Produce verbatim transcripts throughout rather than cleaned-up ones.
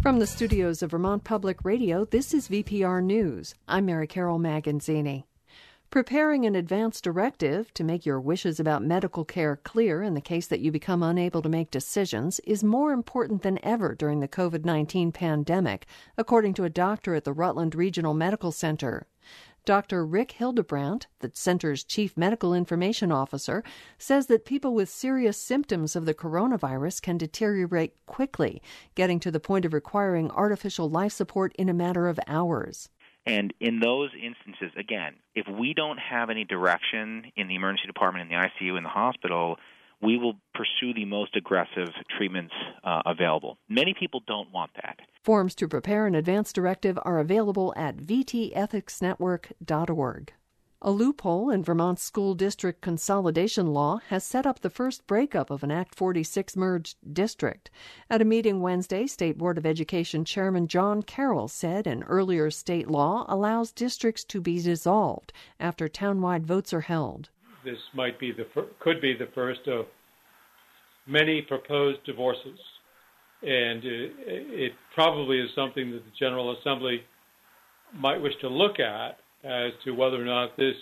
From the studios of Vermont Public Radio, this is V P R News. I'm Mary Carol Maganzini. Preparing an advance directive to make your wishes about medical care clear in the case that you become unable to make decisions is more important than ever during the COVID nineteen pandemic, according to a doctor at the Rutland Regional Medical Center. Doctor Rick Hildebrandt, the center's chief medical information officer, says that people with serious symptoms of the coronavirus can deteriorate quickly, getting to the point of requiring artificial life support in a matter of hours. And in those instances, again, if we don't have any direction in the emergency department, in the I C U, in the hospital, we will pursue the most aggressive treatments uh, available. Many people don't want that. Forms to prepare an advance directive are available at v t ethics network dot org. A loophole in Vermont's school district consolidation law has set up the first breakup of an Act forty-six merged district. At a meeting Wednesday, State Board of Education Chairman John Carroll said an earlier state law allows districts to be dissolved after townwide votes are held. This might be the fir- could be the first of many proposed divorces, and it, it probably is something that the General Assembly might wish to look at as to whether or not this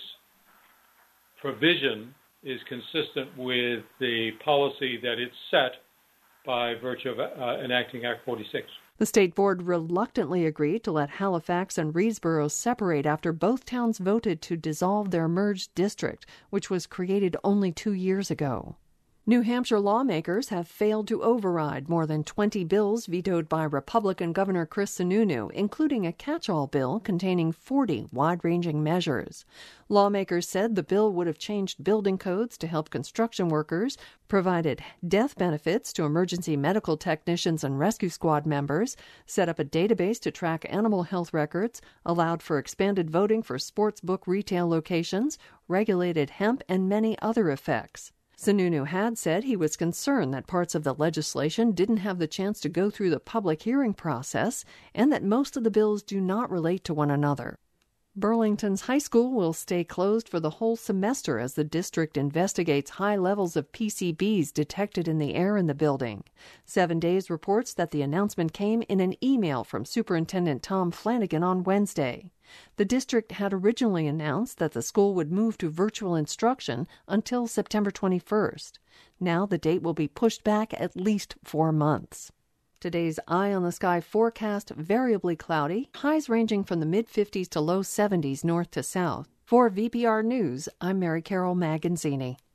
provision is consistent with the policy that it's set by virtue of uh, enacting Act forty-six. The state board reluctantly agreed to let Halifax and Reedsboro separate after both towns voted to dissolve their merged district, which was created only two years ago. New Hampshire lawmakers have failed to override more than twenty bills vetoed by Republican Governor Chris Sununu, including a catch-all bill containing forty wide-ranging measures. Lawmakers said the bill would have changed building codes to help construction workers, provided death benefits to emergency medical technicians and rescue squad members, set up a database to track animal health records, allowed for expanded voting for sports book retail locations, regulated hemp, and many other effects. Sununu had said he was concerned that parts of the legislation didn't have the chance to go through the public hearing process and that most of the bills do not relate to one another. Burlington's high school will stay closed for the whole semester as the district investigates high levels of P C Bs detected in the air in the building. Seven Days reports that the announcement came in an email from Superintendent Tom Flanagan on Wednesday. The district had originally announced that the school would move to virtual instruction until September twenty-first. Now the date will be pushed back at least four months. Today's Eye on the Sky forecast, variably cloudy, highs ranging from the mid-fifties to low seventies north to south. For V P R News, I'm Mary Carol Maganzini.